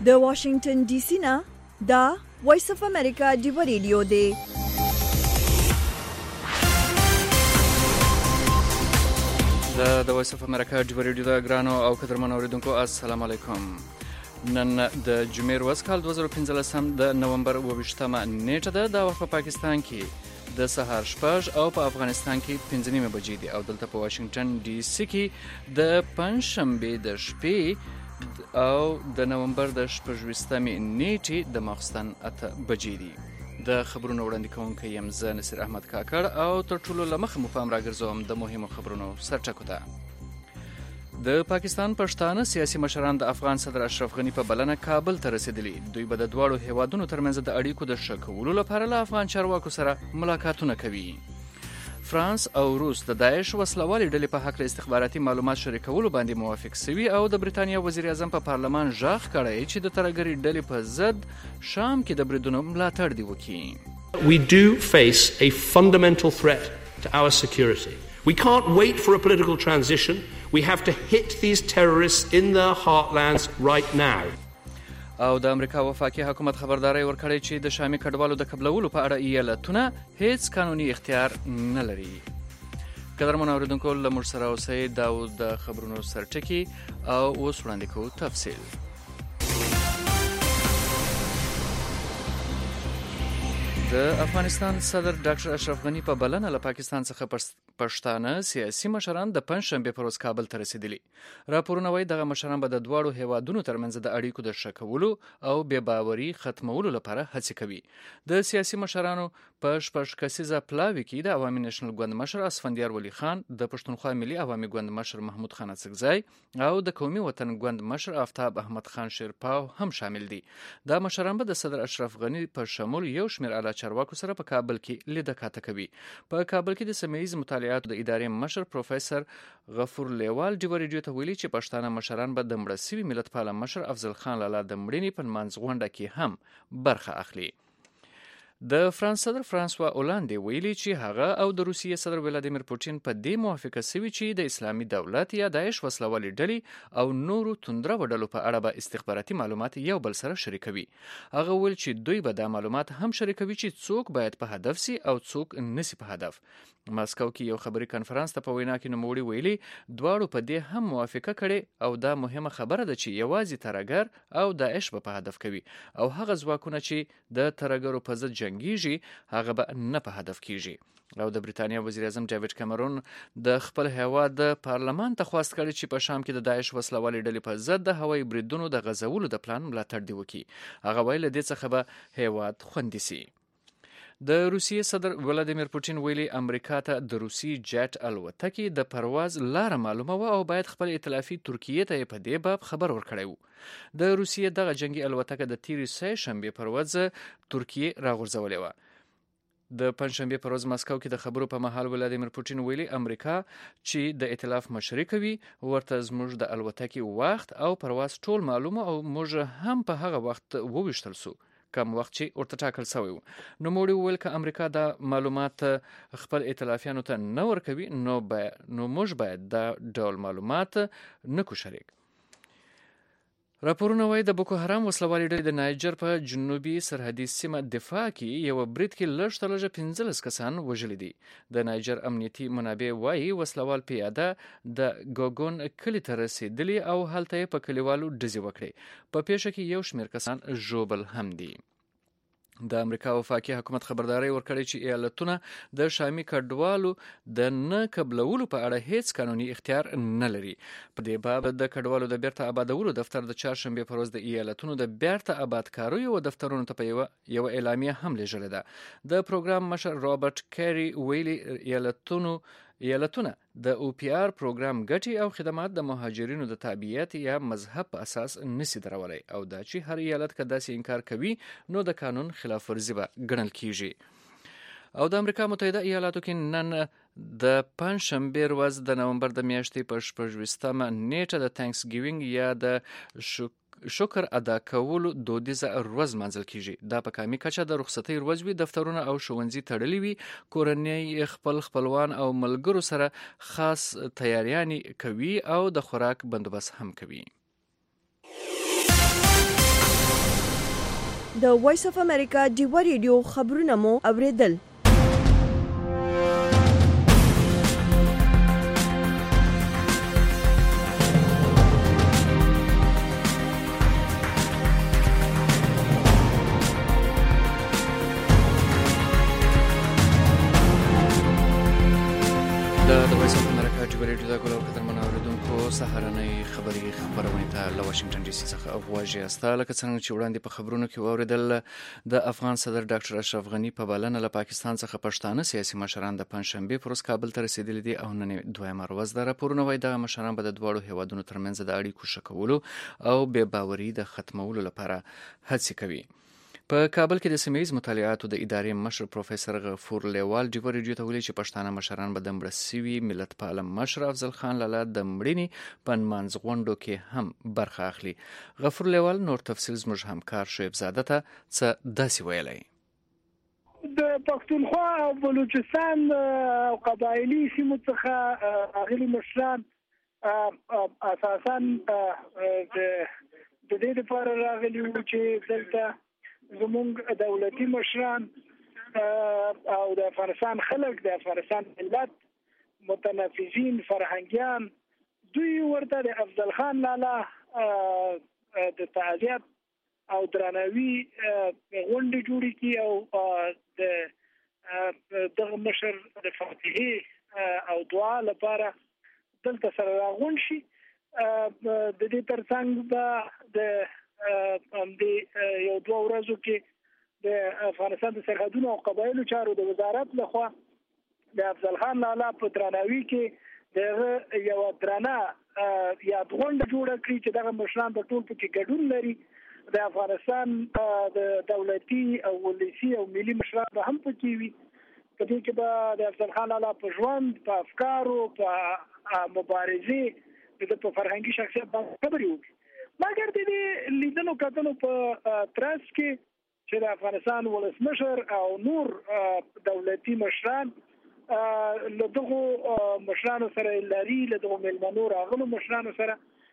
د واشنگټن ډي سي نه دا وایس اف امریکا ډیو ریډیو دی. د وایس اف امریکا ډیو ریډیو د ګرانو او قدرمنو اوریدونکو السلام علیکم. نن د جمعې ورځ کال 2015 د نومبر 28مه نیټه ده. د وخت په پاکستان کې د سهار 6 او په افغانستان کې 5 بجې دي او دلته په واشنگټن ډي سي کې د پنځشنبه د شپې او د نومبر د 28مې نیټې د ماخستن 8 بجې دي. د خبرونو وړاندې کوونکی یم زه نصیر احمد کاکړ او تر ټولو له مخه مو پام راګرځوم د مهمو خبرونو سرټکو ته. د پاکستان پښتانه سیاسي مشران د افغان صدر اشرف غنی په بلنه کابل ته رسیدلي. دوی به د دواړو هیوادونو ترمنځ د اړیکو د ښه کولو لپاره له افغان چارواکو سره ملاقاتونه کوي. فرانس او روس د داعش وسلوالې ډلې په حق له استخباراتي معلومات شریکولو باندې موافق سوي او د بریتانیا وزیر اعظم په پارلمان ژغ کړی چې د ترهګرۍ ډلې په ضد شام کې د بریدونو ملاتړ دی وکړي. We do face a fundamental threat to our security. We can't wait for a political transition. We have to hit these terrorists in their heartlands right now. او د امریکا وفاقي حکومت خبرداري ورکړی چې د شامي کډوالو د قبلولو په اړه ایالتونه هیڅ قانوني اختیار نه لري. قدرمن اوریدونکو له موږ سره اوسئ. دا د خبرونو سرټکی او اوس وړاندې کوو تفصیل. د افغانستان صدر ډاکټر اشرف غنی په بلنه له پاکستان څخه پښتانه سیاسي مشران د پنځشنبه پر ورځ کابل ته رسیدلي. راپورونه وايي دغه مشران به د دواړو هیوادونو ترمنځ د اړیکو د ښه کولو او بې باوري ختمولو لپاره هڅې کوي. د سیاسي مشرانو په 6 کسیزه پلاوي کې د عوامي نېشنل ګوند مشر اسفندیار ولی خان، د پښتونخوا ملي عوامي ګوند مشر محمود خان اڅکزی او د قومي وطن ګوند مشر آفتاب احمد خان شیرپاو هم شامل دي. دا مشران به د صدر اشرف غنی په شمول یو شمېر اعلی چارواکو سره په کابل کې لیده کاته کوي. په کابل کې د سیمه ییز مطالعاتو د ادارې مشر پروفیسور غفور لیوال ډیو ریډیو ته ویلي چې پښتانه مشران به د مړه سوي ملت پاله مشر افضل خان لالا د مړینې په منځ غونډه کې هم برخه اخلي. د فرانس صدر فرانسوا اولاندې ویلي چې هغه او د روسیې صدر ولادیمیر پوتین په دې موافقه سوي چې د اسلامي دولت یا داعش وسلوالې ډلې او نورو توندره ډلو په اړه به استخباراتي معلومات یو بل سره شریکوي. هغه ویل چې دوی به دا معلومات هم شریکوي چې څوک باید په هدف سي او څوک نسی په هدف. ماسکو کې یو خبري کانفرنس ته په وینا کې نوموړي ویلي دواړو په دې هم موافقه کړي او دا مهمه خبره ده چې یوازې ترهګر او داعش به په هدف کوي او هغه ځواکونه چې د ترهګرو په ضد جنګیږي هغه به نه په هدف کیږي. او د بریتانیا وزیر اعظم ډیوډ کامرون د خپل هیواد د پارلمان ته خواست کړی چې په شام کې د داعش وسلوالې ډلې په ضد د هوایي بریدونو د غځولو د پلان ملاتړ دی وکړي. هغه ویل د دې څخه به هیواد خوندي سي. د روسیې صدر ولادیمیر پوتین ویلي امریکا ته د روسي جټ الوتکې د پرواز لار معلومه و او باید خپل ائتلافي ترکیې ته په دې باب خبر ورکړی و. د روسیې دغه جنگي الوتکه د تیرې سه شنبه پر ورځ ترکیې راغورځولې و. د پنځشنبه پر ورځ ماسکو کې د خبرو په مهال ولادیمیر پوتین ویلي امریکا چې د ائتلاف مشري کوي ورته زموږ د الوتکې وخت او پرواز ټول معلومه او موږ هم په هغه وخت وویشتل سو کم وخت چې ورته ټاکل شوی و. نو موږ ویل چې امریکا دا معلومات خپل ائتلافیانو ته نه ورکوي نو موږ باید دا ډول معلومات نکو شریک. راپورونه وايي د بوکو حرام وسلوالې ډلې د نایجر په جنوبي سرحدي سیمه دفاع کې یو برید کې لږ تر لږه 15 کسان وژلي دي. د نایجر امنیتي منابع وايي وسلوال پیاده د ګوګون کلی ته رسیدلی او هلته په کلیوالو ډزې وکړې. په پیښه کې یو شمېر کسان ژوبل هم دي. د امریکا وفاقي حکومت خبرداري ورکړی چې ایالتونه د شامي کډوالو د نه قبلولو په اړه هیڅ قانوني اختیار نه لري. په دې باب د کډوالو د بیرته آبادولو دفتر د چهارشنبه پر ورځ د ایالتونو د بیرته آبادکاریو او دفترونو ته په یو اعلامیه هم لیږلې ده. د پروګرام مشر رابرټ کیری ویلي ایالتونه د او پی آر پروګرام ګټي او خدمات د مهاجرینو د تابعیت یا مذهب په اساس نسی درولای او دا چې هر ایالت که داسې انکار کوي نو د قانون خلاف ورزي به ګڼل کیږي. او د امریکا متحده ایالاتو کې نن د پنځشنبه ورځ د نومبر د میاشتې په 28مه نیټه د تانکس ګیوینګ یا د شکر ادا کولو دودیزه ورځ منځل کیږي. دا په کامي کچه د رخصتۍ ورځ وي، دفترونه او ښوونځي تړلي وي، کورنۍ خپلوان او ملګرو سره خاص تیاریانې کوي او د خوراک بندوبست هم کوي. د وایس اف امریکا ډیوا ریډیو خبرونه مو اوریدل. د وایس اف امریکا ډیوا ریډیو د ګلو قدرمن اوریدونکو سهارنۍ خبرونه ته له واشنگټن ډي سي څخه اغواژي استا لکه څنګه چې وړاندې په خبرونو کې اوریدل د افغان صدر ډاکټر اشرف غنی په بلنه له پاکستان څخه پښتانه سیاسي مشران د پنځشنبه پر ورځ کابل ته رسیدلي دي او نن دویمه ورځ ده. راپورونه وايي د مشران به د دواړو هیوادونو ترمنځ د اړیکو ښه کولو او بې باوري د ختمولو لپاره هڅې کوي. په کابل کې د سیمه‌ییز مطالعاتو د ادارې مشر پروفیسور غفور لیوال ډیوا ریډیو ته ویلي چې پښتانه مشران به د مړه شوي ملت پاله مشر افضل خان لالا د مړینې په نمانځ غونډو کې هم برخه اخلي. غفور لیوال نور تفصیل زموږ همکار شعیب زاده ته څه داسې ویلی. د پښتونخوا او بلوچستان او قبایلي سیمو څخه اغلي مشران اساساً د دې لپاره راغلي وو چې دلته زمونږ دولتي مشران او د افغانستان خلک د افغانستان ملت متنفذین فرهنګیان دوی ورته د افضل خان لالا د تعزیت او درناوي غونډې جوړې کړي او دغه مشر د فاتحې او دعا لپاره دلته سره راغونډ شي. د دې ترڅنګ به د یو دوه ورځو کې د افغانستان د سرحدونو او قبایلو چارو د وزارت لخوا د افضل خان لالا په درناوي کې دغه یو درنه یاد غونډه جوړه کړې چې دغه مشران په ټول کې ګډون لري. د افغانستان د دولتي او ولسي او ملي مشران به هم پکې وي. په دې کې به د افضل خان لالا په ژوند، په افکارو، په مبارزې د په فرهنګي شخصیت باندې خبرې وکړي. مګر د دې لیدلو کتنو په ترڅ کې چې د افغانستان ولسمشر او نور دولتي مشران له دغو مشرانو سره لري، له دغو مېلمنو راغلو مشرانو سره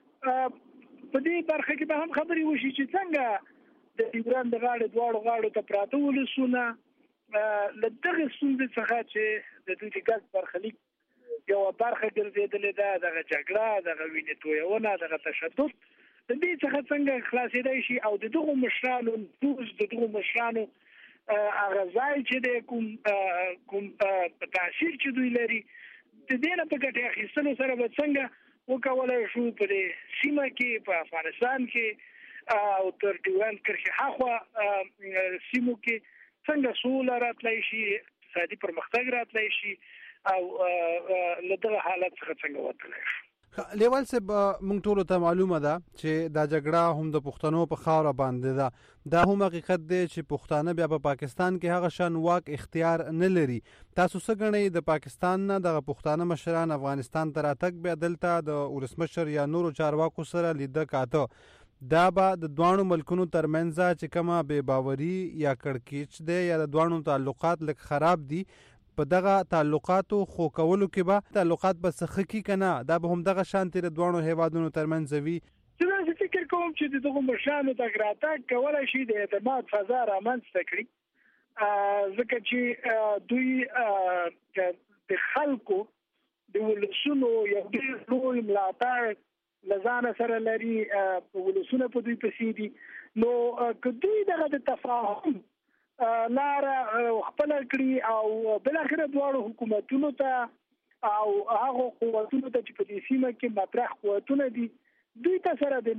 په دې برخه کې به هم خبرې وشي چې څنګه د ډیورنډ د غاړې دواړو غاړو ته پراته ولسونه له دغه ستونزې څخه چې د دوی د ګډ برخلیک یوه برخه ګرځېدلې ده، دغه جګړه، دغه وینې تویونه، دغه تشدد، د دې څخه څنګه خلاصېدای شي او د دغو مشرانو نفوذ، د دغو مشرانو هغه ځای چې د کوم تاثیر چې دوی لري، د دې نه په ګټې اخیستلو سره به څنګه وکولی شو په دې سیمه کې، په افغانستان کې او تر ډیورنډ کرښې هاخوا سیمو کې څنګه سوله راتلی شي، اقتصادي پرمختګ راتلی شي او له دغه حالت څخه څنګه وتلی شو. لیوال صاحب مونږ ټولو ته معلومه ده چې دا جګړه هم د پښتنو په خاوره باندې ده. دا هم حقیقت دی چې پښتانه بیا په پاکستان کې هغه شان واک اختیار نه لري. تاسو څه ګڼئ د پاکستان نه دغه پښتانه مشران افغانستان ته راتګ بیا دلته د ولسمشر یا نورو چارواکو سره لیده کاته، دا به د دوانو ملکونو ترمنځ چې کومه بې باوري یا کړکېچ دی یا د دوانو تعلقات لږ خراب دي، په دغه تعلقاتو خو کولو کې به تعلقات به څه ښه کي که نه، دا به هم دغه شانتې د دواړو هیوادونو ترمنځ وي. زه داسې فکر کوم چې د دغو مشرانو تګ راتګ کولی شي د اعتماد فضا رامنځته کړي، ځکه چې دوی د خلکو د ولسونو یو ډېر لوی ملاتړ له ځانه سره لري، ولسونه په دوی پسې دي. نو که دوی دغه د تفاهم لاره خپله کړي او بالاخره دواړو حکومتونو ته او هغو قوتونو ته چې په دې سیمه کې مطرح قوتونه دي، دوی ته سره د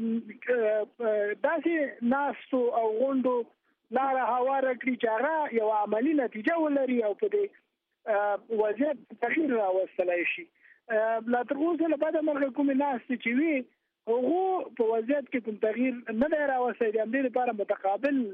داسې ناستو او غونډو لاره هواره کړي چې هغه یوه عملي نتیجه ولري او په دې وضعیت تغییر راوستلی شي. لا تر اوسه له بده مرغه کومې ناستې چې وي هغو په وضعیت کې کوم تغییر نه دی راوستی. د همدې لپاره متقابل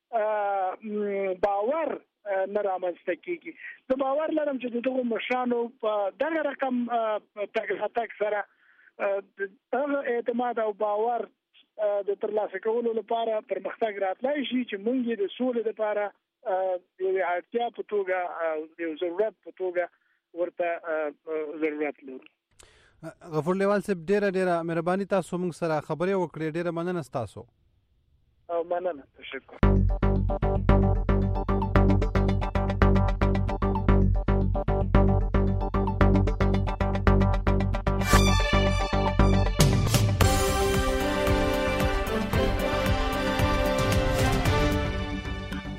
باور نه رامنځته کېږي. زه باور لرم چې د دغو مشرانو په دغه رقم تګ راتګ سره هغه اعتماد او باور د ترلاسه کولو لپاره پرمختګ راتلی شي چې موږ یې د سولې لپاره یوې اړتیا په توګه او یو ضرورت په توګه ورته ضرورت لرو. غفور لیوال صاحب ډېره مهرباني، تاسو موږ سره خبرې وکړې، ډېره مننه ستاسو. مننه، تشکر.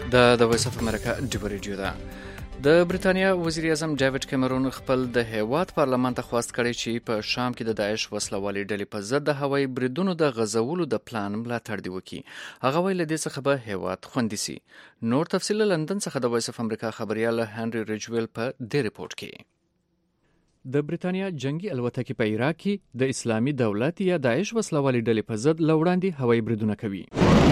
د وایس اف امریکا ډیو ریډیو ده د بریتانیا وزیر اعظم ډیوډ کیمرون خپل د هیواد پارلمان ته خواست کړی چې په شام کې د داعش وسلوالې ډلې په ضد د هوایي بریدونو د غزولو د پلان ملاتړ دی وکړي. هغه ویل د څه خبره هیواد خوندي سي. نور تفصیل لندن څخه د وایس اف امریکا خبريال هنري ریجویل په دې ریپورت کې. د بریتانیا جنگي الوتکې په عراق کې د اسلامي دولت یا داعش وسلوالې ډلې په ضد لوړاندې هوایي بریدونه کوي.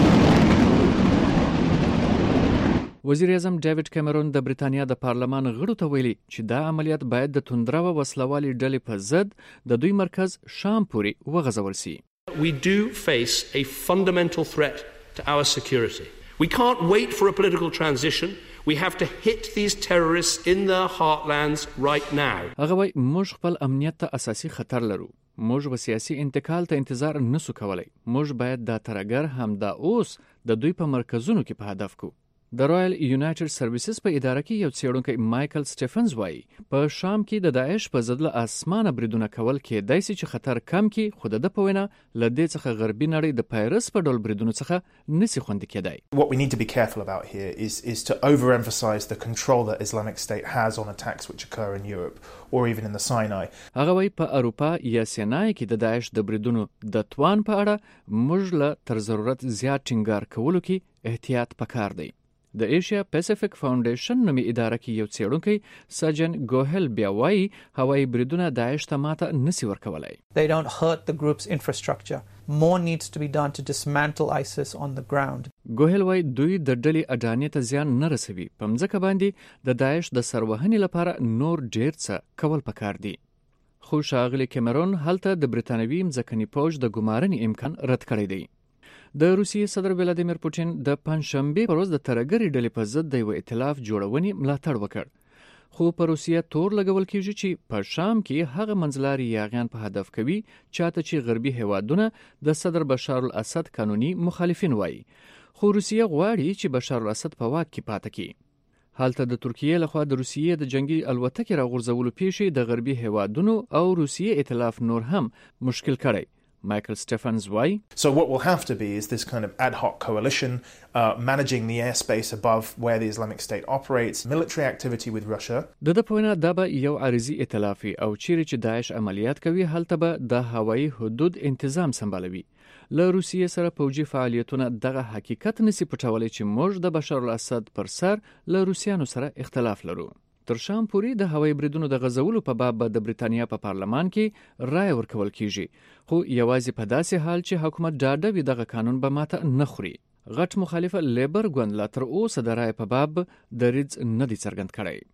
وزیر اعظم ډیوډ کیمرون د بریتانیا د پارلمان غړو ته ویلي چې دا عملیات باید د توندروه وسلوالې ډلې په ضد د دوی مرکز شام پورې وغځول سي. We do face a fundamental threat to our security. We can't wait for a political transition. We have to hit these terrorists in their heartlands right now. هغه وایي موږ خپل امنیت ته اساسي خطر لرو. موږ و سیاسي انتقال ته انتظار نسو کولای. موږ باید دا ترګر هم دا اوس د دوی په مرکزونو کې په هدف کو. د رائل یونایټډ سرویسز په اداره کې یو څېړونکی مایکل سټیفنز وایي په شام کې د داعش په ضد له اسمانه بریدونه کول کېدای شي چې خطر کم کړي، خو د په وینا له دې څخه غربي نړۍ د پایرس په ډول بریدونو څخه نسی خوندي کېدای. What we need to be careful about here is to overemphasize the control that Islamic State has on attacks which occur in Europe or even in the Sinai. هغه وایي په اروپا یا سینای کې د داعش د بریدونو د توان په اړه موږ له تر ضرورت زیات ټینګار کولو کې احتیاط پکار دی. د ایشیا پیسفیک فاونډیشن نومي اداره کې یو څېړونکی ساجن ګوهل بیا وایي هوایي بریدونه داعش ته ماته نسی ورکولای. They don't hurt the group's infrastructure. More needs to be done to dismantle ISIS on the ground. ګوهل وایي دوی د ډلې اډانې ته زیان نه رسوي. په مځکه باندې د داعش د سروهنې لپاره نور ډیر څه کول پکار دي. خو ښاغلی کیمرون هلته د برتانوي مځکني پوج د ګمارنې امکان رد کړی دی. د روسیې صدر ولادیمیر پوتین د پنځشنبه پر ورځ د ترګری ډلې په ضد د یو ائتلاف جوړونې ملاتړ وکړ. خو په روسیه تور لګول کیږي چې په شام کې هغه منځلاري یاغیان په هدف کوي چاته چې غربي هیوادونه د صدر بشار الاسد قانوني مخالفین وایي. خو روسیه غواړي چې بشار الاسد په واک کې پاتې کړي. هلته د ترکیې لخوا د روسیې د جنگي الوتکې راغورځولو پیښې د غربي هیوادونو او روسیې ائتلاف نور هم مشکل کړي. Michael Stephens why? So what will have to be is this kind of ad hoc coalition managing the airspace above where the Islamic State operates, military activity with Russia. د پوینا د به یو عارضی ائتلافي او چیرې چې داعش عملیات کوي هلته به د هوایي حدود تنظیم سمبالوي. له روسیې سره پوجي فعالیتونه دغه حقیقت نسی پټولای چې موږ د بشار الاسد پر سر له روسیانو سره اختلاف لرو. تر شام پورې د هوایي بریدونو د غزولو په باب د بریتانیا په پارلمان کې رائے ورکول کیږي، خو یوازې په داسې حال چې حکومت ډاډه وي دغه قانون به ماته نه خوري. غټ مخالفه لیبر ګوند لا تر اوسه د رائے په باب دریځ نه دی څرګند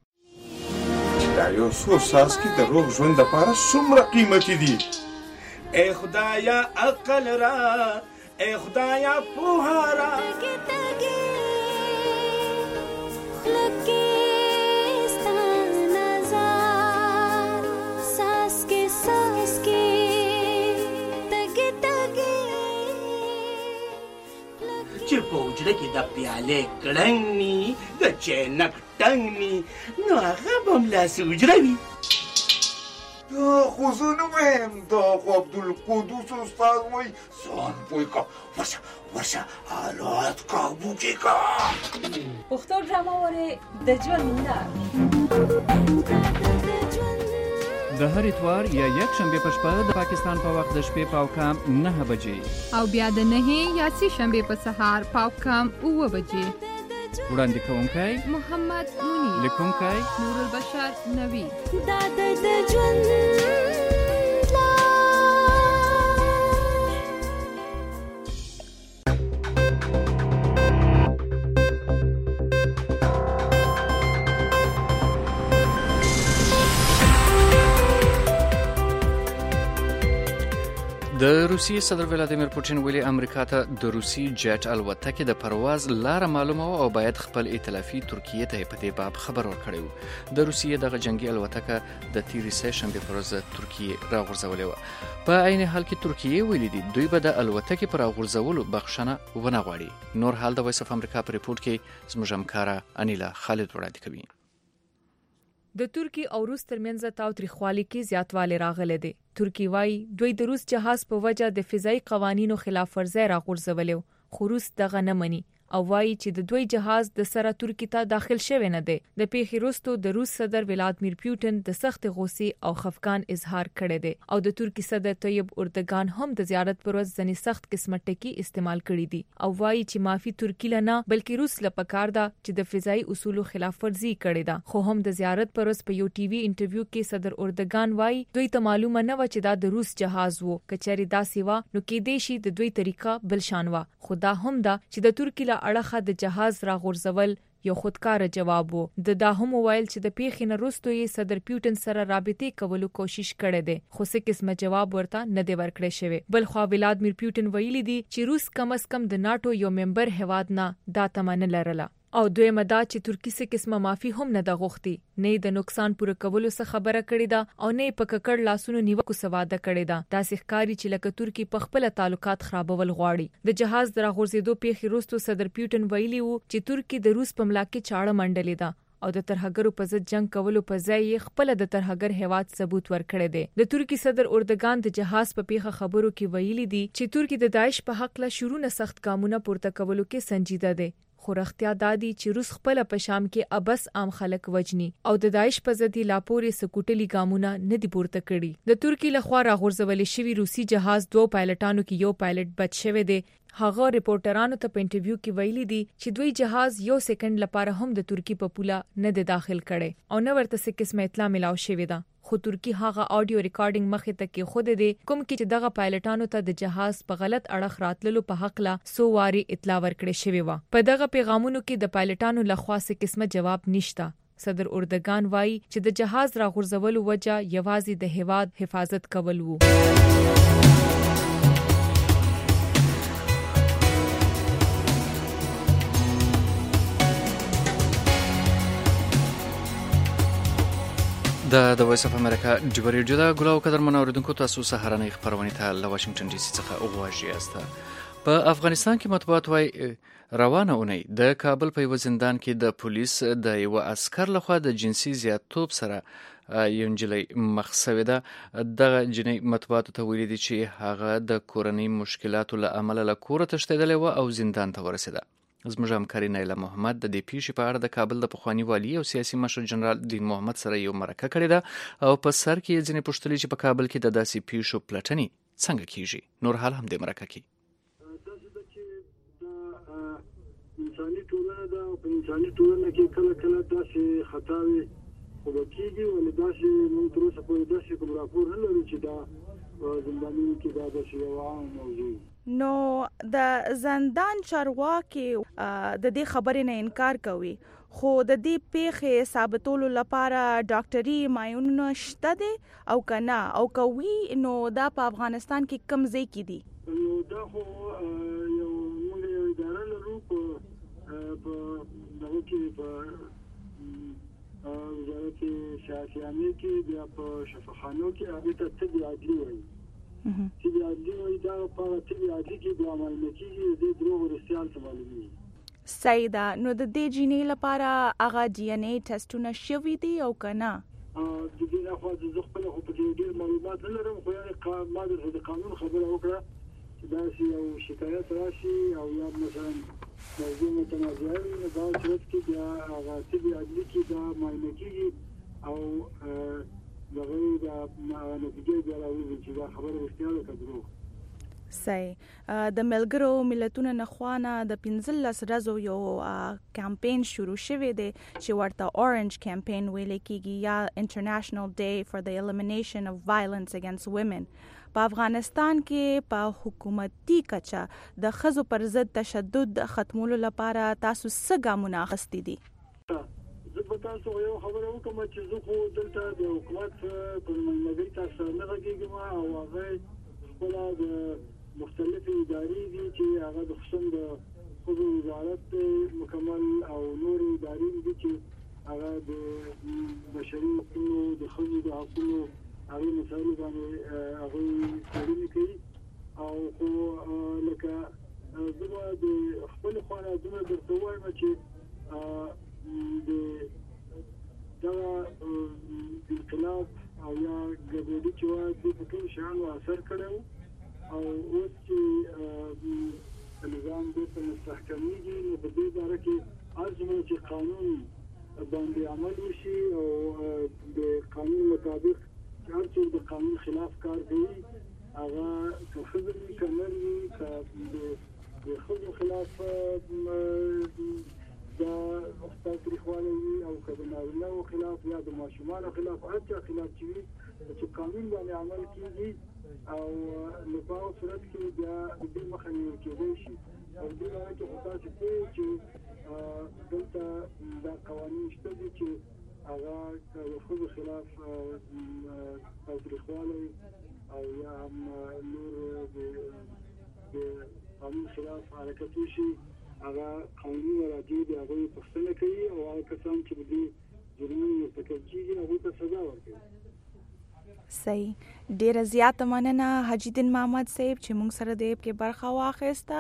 کړی. دا یو څو ساسکي د روغ ژوند لپاره څومره قیمتي دي. ای خدایا عقل را، ای خدایا پوهه را. چې په حجره کې د پیالې کړنګ نی د چینک ټنګ نی نو هغه به هملاسې حجره وي. دا خو زه نه وایم، دا خو عبدالقدوس استاد وایي ځان پوه که ورشه حالات کابو کې که. پښتو ډرامه وارې د ژوند لار د هر اتوار یا یک شنبه په شپه د پاکستان په وخت د شپې پاوکام 9 بجې او بیا د 9 یا 3 شنبه په سهار پاوکام 9 بجې. وړاندې کوونکی محمد مونی، لیکونکی نور البشر نوی. دا د ژوند د روسیې صدر ولادیمیر پوتین ویلي امریکا ته د روسي جټ الوتکې د پرواز لار معلومه او باید خپل ائتلافي ترکیې ته په دې باب خبر ورکړي وو. د روسیې دغه جنگي الوتکه د تیرې سه شنبه پر ورځ ترکیې راغورځولې وه. په عین حال کې ترکیې ویلي دي دوی به د الوتکې پر راغورځولو بخښنه ونه غواړي. نور حال د وایس اف امریکا په ریپورت کې زموږ همکاره انیلا خالد وړاندې کوي. د ترکی او روس ترمنځ تاوتریخوالي کې زیاتوالی راغلی دی. ترکی وايي دوی د روس جهاز په وجه د فضایي قوانینو خلاف ورزي راغورځولیو، خو روس دغه نه مني او وایي چې د دوی جهاز د سره ترکی ته داخل شوی نه دی. د پیښې وروسته د روس صدر ولادیمیر پوتین د سخت غوسې او خفقان اظهار کړی دی او د ترکی صدر طیب اردوغان هم د زیارت پر ورځ ځنې سخت قسمه ټکي استعمال کړي دي او وایي چې معافي ترکی نه بلکې روس له پکار ده چې د فضایي اصولو خلاف ورزي کړې ده. خو هم د زیارت پر ورځ په یو ټي وي انټرویو کې صدر اردوغان وایي دوی ته معلومه نه و چې دا د روس جهاز وو. کچاري داسې و نو کېدې شي د دوی طریقه بل شان و. خو دا هم ده چې د ترکی له اړخه د جهاز راغورځول یو خودکار جواب وو. دا هم ویل چې د پیښې نه وروسته یې صدر پوتین سره رابطې کولو کوشش کړې ده خو څه قسمه جواب ورته نه دی ورکړی شوی. بل خو ولادیمیر پوتین ویلي دی چې روس کم از کم د ناتو یو ممبر هیواد نه دا تمنه لرله او دویمه دا چې ترکی څه قسمه معافي هم نه د غوښتي نه د نقصان پوره کولو څخه خبره کړې ده او نه په ککړ لاسونو نیوکو سواده کړې ده. داسې ښکاري چې لکه ترکی په خپل تعلقات خرابول غواړي. د جهاز د راغورځېدو پیښې وروسته صدر پوتین ویلي وو چې ترکی د روس په ملا کې چاړه منډلې ده او د ترهګرو په ضد جنگ کولو په ځای خپل د ترهګر هیواد ثبوت ورکړی دی. د ترکی صدر اردوغان د جهاز په پیښه خبرو کې ویلي دي چې ترکی د داعش په حق له شروع نه سخت ګامونه پورته کولو کې سنجیده دی. خو رښتیا دادی چې روس خپل په شام کې ابس عام خلک وجني او د داعش په ضد لاپورې سکوټلي ګامونه نه دی پورته کړي. د ترکی لخوا راغورځول شوی روسي جهاز 2 پایلټانو کې یو پایلټ بچ شوی دی. هغه ریپورټرانو ته په انټرویو کې ویلي دي چې دوی جهاز یو سکند لپاره هم د ترکی په پوله نه دی داخل کړي او نه ورته څه قسمه اطلاع ملاو شوې ده. خو ترکی هغه آډیو ریکارډینګ مخې ته کې خود دی کوم کې چې دغه پایلټانو ته د جهاز په غلط اړخ راتللو په حق لا سو واري اطلاع ورکړې شوې و. په دغه پیغامونو کې د پایلټانو لخوا څه قسمه جواب نشته. صدر اردوغان وایي چې د جهاز راغورځولو وجه یوازې د هیواد حفاظت کول وو. د وایس اف امریکا ډیو ریډیو دا ګلاو قدر منوریدونکو تاسو سهارنۍ خبرونه ته له واشنگټن ډي سي څخه اوغواړی یاست. په افغانستان کې مطبوعات وايي روانه اونۍ د کابل په یو زندان کې د پولیس د یو عسكر لخوا د جنسي زیاتوب سره یو نجلۍ مخ شوې ده. دغه جنۍ مطبوعاتو ته ویلي دي چې هغه د کورنۍ مشکلاتو له امله له کوره تښتېدلې وه او زندان ته ورسېده. زموږ همکاري نایله محمد د دې پیښې په اړه د کابل د پخواني والي او سیاسي مشر جنرال دین محمد سره یو مرکه کړې ده او په سر کې ځینې پوښتلي چې په کابل کې د داسې پیښو پلټنې څنګه کیږي. نور حال هم د مرکه کې انساني ټولنه ده او په انساني ټولنه کې کله کله داسې خطاوي خو به کېږي ولې داسې موږ تر اوسه پورې داسې کوم راپور نه لرو چې دا په زندانونو کې دا داسې یو عام موضوع. نو د زندان چارواکي د دې خبرې نه انکار کوي خو د دې پیښې ثابتولو لپاره ډاکټري معاینونه شته دي او کنه او کوي نو دا په افغانستان کې کم ځای کې دي. نو دا خو یو موږ یو اداره لرو په دغه کې په وزارت سیاسي امنیت کې بیا په شفاخانو کې هغه ته طبي عدلي وایي. طبي عدلي وایي دا په طبي عدلي کې بیا معاینه کېږي د دروغ رښتیال څه معلومیږي. سیدا نو د دې جینۍ لپاره هغه ډي ان اي ټیسټونه شوي دي او کنه د دې لپاره د خپل خو په ډېر معلومات نه لرم خو یا ما د قانون خبره وکړه چې دا یو شکایت راشي او یا مثلا موضوع متنازعه وي نو دا صورت کې بیا هغه طبي عدلي کې دا معاینه کېږي او دغه د نتیجې بیا راوځي چې دا خبره رښتیا ده که دروغ. د ملګرو ملتونو نخوانه د 15 ورځو یو کمپاین شروع شوی دی چې ورته اورنج کمپاین ویل کېږي یا انټرنیشنل ډے فار د الیمینیشن اف وایلنس اگینست وومن. په افغانستان کې په حکومتي کچه د ښځو پر ضد تشدد ختمولو لپاره تاسو څه ګامونه اخیستي دي؟ زه به تاسو یو خبره وکړم چې زه خو دلته د حکومت په نمایندګۍ تاسو نه غږیږم او هغه خپله د مختلفې ادارې دي چې هغه د خصوصا د ښځو وزارت مکمل او نورې ادارې دي چې هغه د بشري حقونو د ښځو د حقونو هغې مسایلو باندې هغوی څېړنې کوي او خو لکه زه به د خپلې خوا نه دومره درته ووایم چې دغه انقلاب او یا ګډوډي چې وه دوی په ټولو شیانو اثر کړی و او اوس چې نظام بیرته مستحکمیږي، نو په دې باره کې هر څومره چې قانون باندې عمل وشي او د قانون مطابق هر څوک د قانون خلاف کار کوي، هغه که ښځه وي که نر وي، که د ښځو خلاف دا تاوتریخوالی وي او که د نارینه‌و خلاف یا د ماشومانو خلاف، هر چا خلاف چې وي چې قانون باندې عمل کېږي او نو په هغه صورت کې بیا د دې مخه نیول کېدی شي. او دې باره کې خو تاسې پوهیږئ چې دلته دا قوانین شته دي چې هغه د ښځو خلاف تاوتریخوالی او یا هم نور د قانون خلاف حرکت وشي، هغه قانوني مراجع د هغوی پوښتنه کوي او هغه کسان چې د دې جرمونو مرتکب کېږي هغوی ته سزا ورکوي. صحیح، ډیره زیاته مننه حاجي دین محمد صاحب چې موږ سره د کې برخه واخیسته.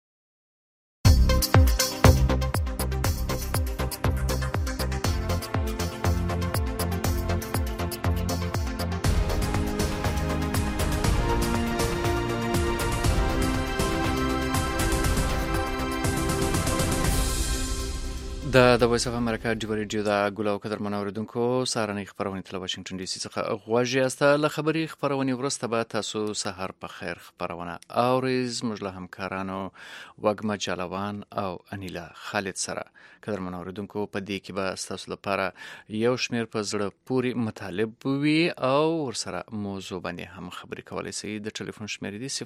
د وایس اف امریکا ډیو ریډیو دا ګولاو قدر منوریدونکو سهارنۍ خبرونه تل واشنگټن ډي سي څخه غواړي استه له خبري خبرونه ورسته به تاسو سحر په خیر خبرونه اوريز مجله همکارانو وګما جالوان او انیلا خالد سره قدر منوریدونکو په دې کې به تاسو لپاره یو شمیر په زړه پوری مطالب وي او ورسره موضوع باندې هم خبرې کولای شئ. د ټلیفون شمیره دی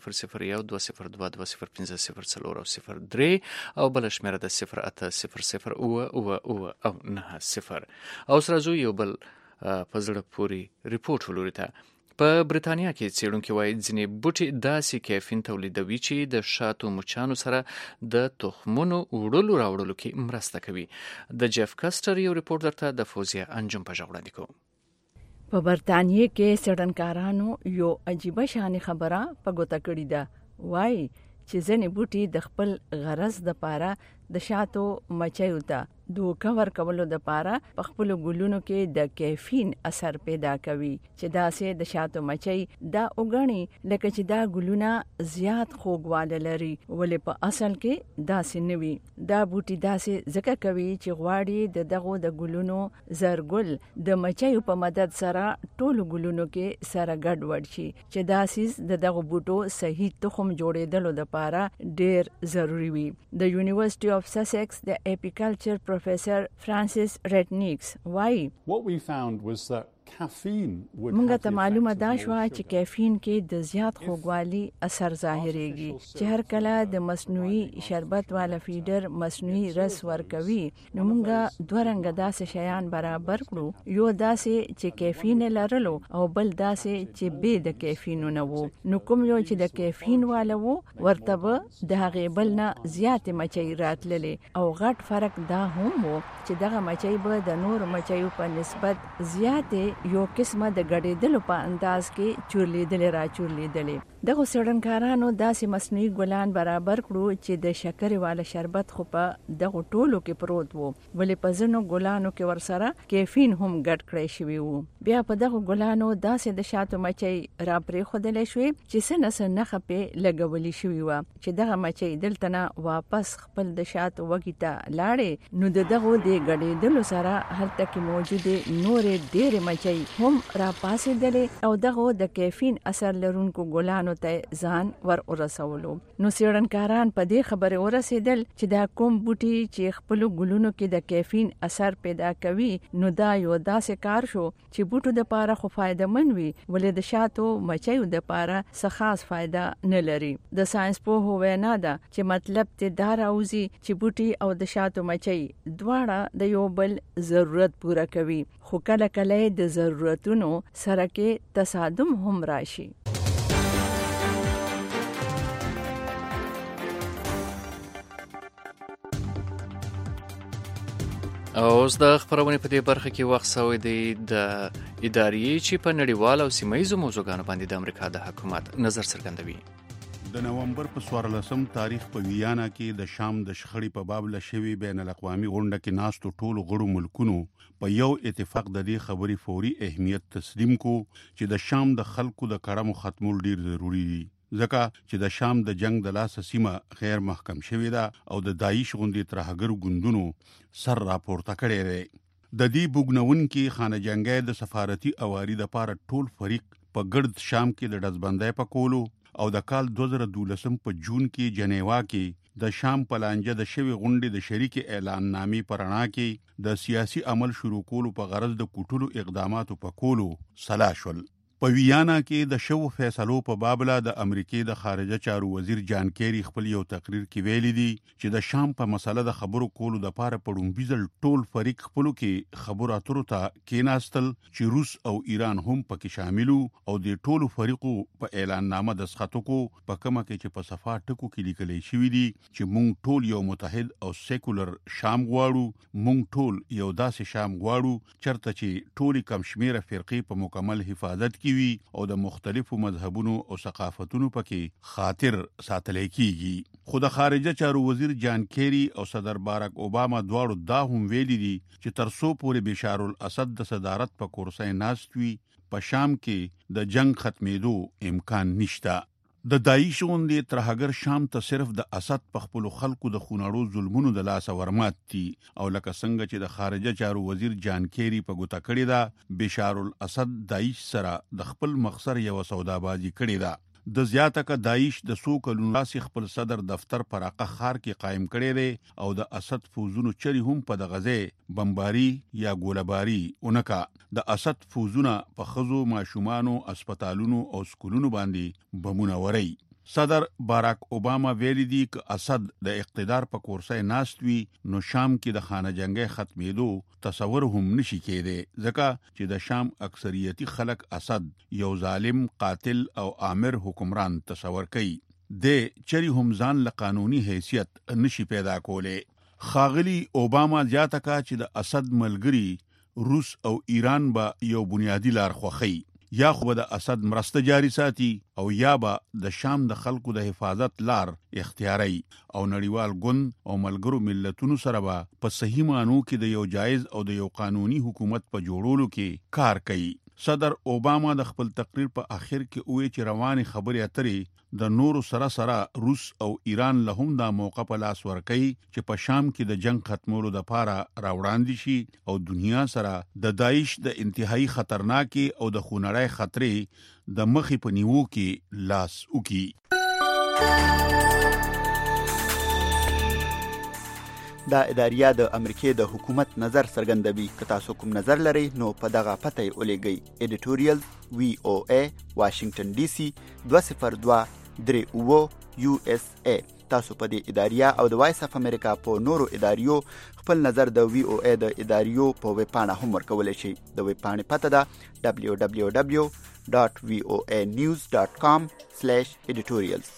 001202204003 او بل شمیره د 0800 او 90 او سره زو یو بل په زړه پوری ریپورت ولوري ته. په بریتانیا کې څېړونکي وایي ځینې بوټي داسې کیفین تولیدوي چې د شاتو مچانو سره د تخمونو وړلو راوړلو کې مرسته کوي. د جیف کاستر یو ریپورت درته د فوزیه انجم په ژغورنه دي کوم. په برتانیې کې څېړنکارانو یو عجیبه شانې خبره په ګوته کړې ده. وایي چې ځینې بوټي د خپل غرض دپاره د شاتو مچیو ته دوکه ورکولو دپاره په خپلو ګلونو کې د کیفین اثر پیدا کوي چې داسې د شاتو مچۍ دا وګڼي لکه چې دا ګلونه زیات خوږوالی لري، ولې په اصل کې داسې نه وي. دا بوټي داسې ځکه کوي چې غواړي د دغو د ګلونو زرګل د مچیو په مدد سره ټولو ګلونو کې سره ګډوډ شي چې دا سیز د دغو بوټو صحیح تخم جوړېدلو دپاره ډېر ضروري وي. د یونیورسټي of Sussex, the apiculture professor Francis Redniks why what we found was that مونږ ته معلومه دا شوه چې کیفین کې د زیات خوږوالي اثر ظاهریږي چې هر کله د مصنوعي شربت والا فیډر مصنوعي رس ورکوي نو مونږ دوه رنګه داسې شیان برابر کړو، یو داسې چې کیفین لرلو او بل داسې چې بې د کیفین نه وو. نو کوم یو چې د کیفین والا وو ورته به د هغې بل نه زیاتې مچۍ راتللې او غټ فرق دا هم وو چې دغه مچۍ به د نورو مچیو په نسبت زیاتې یو قسمه د غړېدلو په انداز کې چورلیدلې را چورلیدلې. دغه څېړنکارانو داسې مصنوعي ګلان برابر کړو چې د شکرې والا شربت خو په دغه ټولو کې پروت وو، ولې په ځینو ګلانو کې ورسره کیفین هم ګډ کړی شوی وو. بیا په دغه ګلانو داسې د شاتو مچۍ را پرېښودلی شوې چې څه نه څه نښه پې لګولې شوې وه چې دغه مچۍ دلته نه واپس خپل د شاتو وږي ته لاړې، نو د دغو د غړېدلو سره هلته کې موجودې نورې ډېرې مچۍ هم را پاسېدلې او دغه د کیفین اثر لرونکو ګلانو ته ځان ور ورسولو. نو څېړنکاران په دې خبرې ورسېدل چې دا کوم بوټي چې خپلو ګلونو کې د کیفین اثر پیدا کوي نو دا یو داسې کار شو چې بوټو دپاره خو فایدهمند وي، ولې د شاتو مچیو دپاره څه خاص فایده نه لري. د ساینس پوهو وینا ده چې مطلب ته دا راوځي چې بوټي او د شاتو مچۍ دواړه د یو بل ضرورت پوره کوي، خو کله کله د ضرورتونو سره کې تصادم هم راشي. اوس د خبرونې په دې برخه کې وخت سوی دی د ادارې چې په نړیوال او سیمه‌یزو موضوعاتو باندې د امریکا د حکومت نظر څرګندوي. د نومبر په 14 تاریخ په ویانا کې د شام د شخړې په باب لشوي بین الاقوامي غونډه کې ناستو ټولو غړو ملکونو په یو اتفاق د دې خبرې فوري اهمیت تسلیم کو چې د شام د خلکو د کړمو ختمول ډیر ضروری دي. ځکه چې د شام د جنگ د لاسه سیمه غیر محکم شوې ده او د داعش غوندې ترهګر ګوندونو سر راپورته کړی دی. د دې بوګنونکي خانه جنګي د سفارتي اواري د پاره ټول فریق په ګرد شام کې د ډزبندۍ په کولو او د کال 2012 په جون کې جنیوا کې د شام پلانجه د شوی غونډې د شریک اعلان نامې پرانا کې د سیاسي عمل شروع کولو په غرض د کوټلو اقداماتو په کولو سلا شول. په ویانا کې د شو فیصلو په بابله د امریکای د خارجه چارو وزیر جان کیری خپل یو تقریر کې ویلي دي چې د شام په مسله د خبرو کولو د پاره پړومبیزل ټول فریق خپلو کې خبرو اترو ته کېناستل چې روس او ایران هم پکې شاملو او د ټولو فریقو په اعلان نامه دسخط کو په کومه کې چې په صفه ټکو کې لیکل شوی دي چې مونږ ټول یو متحد او سیکولر شام غواړو، مونږ ټول یو داسې شام غواړو چرته چې ټولي کم شمیره فرقې په مکمل حفاظت وي او د مختلفو مذهبونو او ثقافتونو پکې خاطر ساتل کیږي. خو د خارجه چارو وزیر جان کیری او صدر باراک اوباما دواړو دا هم ویلي دي چې ترڅو پورې بشار الاسد د صدارت په کرسۍ ناست وي په شام کې د جنگ ختمېدو امکان نشته. د داعش غوندې ترهګر شام ته صرف د اسد په خپل خلکو د خونړو ظلمونو د لاس ورمات دي او لکه څنګه چې د خارجه چارو وزیر جان کیری په ګوته کړی دا بشار الاسد داعش سره د خپل مخسر یو سودابازي کړی دا. د زیاته ک داعش د سو کلونو راسی خپل صدر دفتر پر اقا خار کې قائم کړی دی او د اسد فوزونو چری هم په د غزه بمباری یا ګولباری اونکا د اسد فوزونه په خزو ماشومانو اسپیټالونو او سکولونو باندې بمونه وری. صدر باراک اوباما ویلي دي ک اسد د اقتدار په کورسۍ ناست وي نو شام کې د خانه جنگي ختمېدو تصور هم نشي کېده ځکه چې د شام اکثریتی خلک اسد یو ظالم قاتل او آمر حکمران تصور کوي. د چری هم ځان له قانوني حیثیت نشي پیدا کوله. خاغلی اوباما زیاته کا چې د اسد ملګری روس او ایران به یو بنیادی لار خوخی یا خو د اسد مرسته جاری ساتي او یا به د شام د خلکو د حفاظت لار اختیاري او نړیوال ګوند او ملګرو ملتونو سره به په صحیح مانو کې د یو جایز او د یو قانوني حکومت په جوړولو کې کار کوي. صدر اوباما د خپل تقریر په اخر کې وایي چې رواني خبرې اترې د نورو سره روس او ایران له هم دا موقع په لاس ورکړي چې په شام کې د جنگ ختمولو د پاره راوړاندې شي او دنیا سره د داعش د انتهایی خطرناکي او د خونړۍ خطرې د مخې په نیوو کې لاس وکي. دا اداریه د امریکای د حکومت نظر څرګندوي. که تاسو کوم نظر لرئ نو په دغه پته یې ولېږئ. ایډیټوریال VOA واشنگټن ډي سي 20238 USA. تاسو په دې اداریه او د وایس اف امریکا په نورو اداریو خپل نظر د VOA د اداریو په ویب پاڼه هم ورکولی شئ. د ویب پاڼې پته ده www.voanews.com/editorials.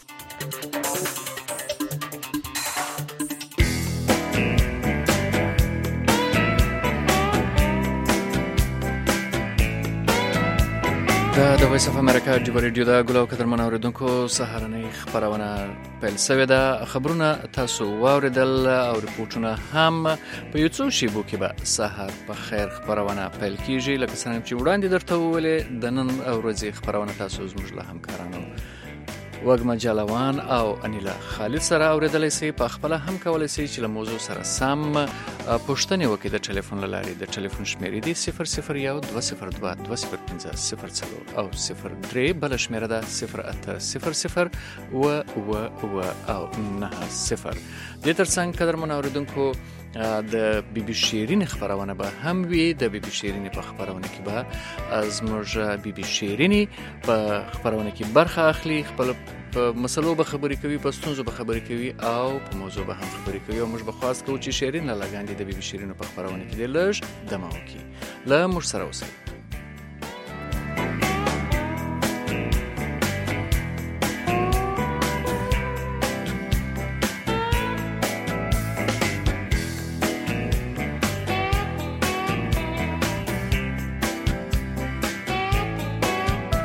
د وایس اف امریکا جبر ریډیو دا ګلو قدرمن اوریدونکو سهارنۍ خبرونه پیل شوې ده. خبرونه تاسو واوریدل او ریپورتونه هم په یو څو شیبو کې به سهار په خیر خبرونه پیل کیږي. لکه څنګه چې وړاندې درته وویلې د نن ورځې خبرونه تاسو زموږ له همکارانو وګما جلوان او انیلا خالد سره اوریدلای شي. په خپل هم کولای شي چې له موضوع سره سم پوښتنه وکړي. د ټلیفون لارې د ټلیفون شمیرې دي 0012022050 او 03 بل شمیره ده 0800099. د ترڅنګ قدرمن اوریدونکو د بي بي شيرين خبرونه به هم وي. د بي بي شيرين په خبرونه کې به زموږ بي بي شيرين په خبرونه کې برخه اخلي. خپل په مسلو به خبرې کوي، په ستونزو به خبرې کوي او په موضوع به هم خبرې کوي. او موږ به خواست کوو چې شيرين لاګاندې د بي بي شيرين په خبرونه کې د لږ دماغ کې له موږ سره اوسئ.